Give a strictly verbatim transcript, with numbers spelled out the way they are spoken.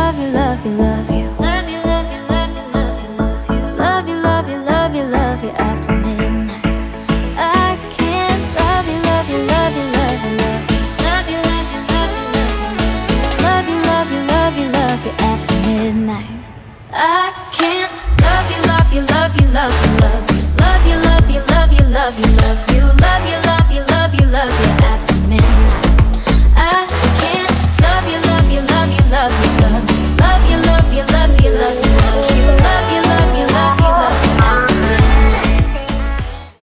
love you, love you, love you. Love you, love you, love you, love you. Love you, love you, love you, love you after midnight. I can't love you, love you, love you, love you, love you. Love you, love you, love you, love you. Love you, love you, love you, love you after midnight. I can't love you, love you, love you, love you, love you. Love you, love you, love you, love you, love you. Love you.